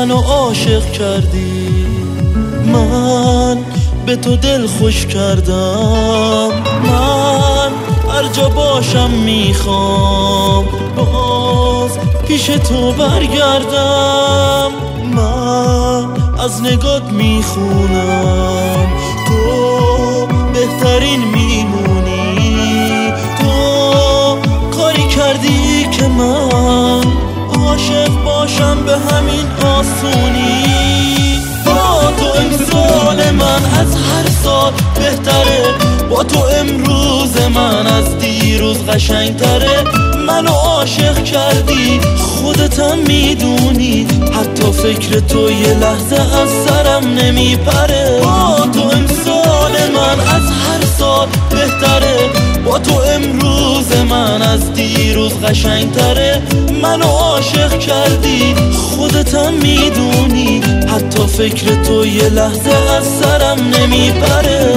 منو عاشق کردی، من به تو دل خوش کردم. من هر جا باشم میخوام باز پیش تو برگردم. من از نگات میخونم تو بهترین میمونی. تو کاری کردی که من عاشق باشم به همین آسونی. با تو امسال من از هر سال بهتره، با تو امروز من از دیروز قشنگتره. منو عاشق کردی خودتم میدونی، حتی فکر تو یه لحظه از سرم نمیپره. با تو امسال من از هر سال بهتره، با تو امروز من از دیروز قشنگتره. منو عاشق کردی خودتم میدونی، حتی فکر تو یه لحظه از سرم نمیپره.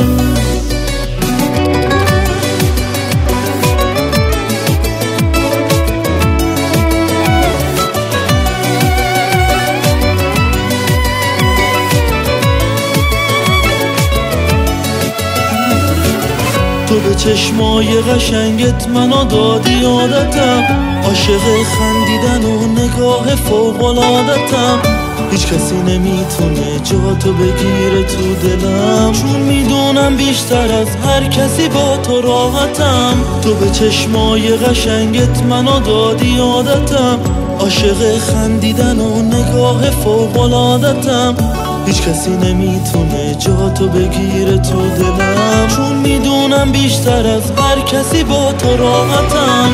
تو به چشمای قشنگت منو دادی عادتم، عاشق خندیدن و نگاه فوق‌العادتم. هیچ کسی نمیتونه جا تو بگیره تو دلم، چون میدونم بیشتر از هر کسی با تو راحتم. تو به چشمای قشنگت منو دادی عادتم، عاشق خندیدن و نگاه فوق‌العادتم. هیچ کسی نمیتونه جا تو بگیره تو دلم، چون میدونم بیشتر از هر کسی با تو راحتم.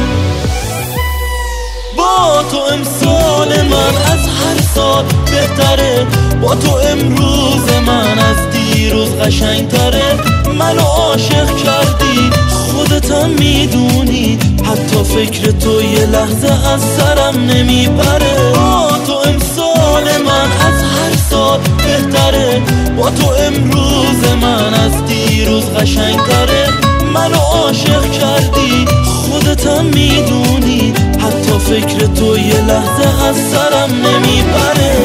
با تو امسال من از هر سال بهتره، با تو امروز من از دیروز قشنگتره. منو عاشق کردی خودتم میدونی، حتی فکر تو یه لحظه از سرم نمیپره. با تو امسال من از هر سال بهتره، با تو امروز من از دیروز قشنگتره. منو عاشق کردی خودتم میدونی، حتی فکر تو یه لحظه از سرم نمیپره.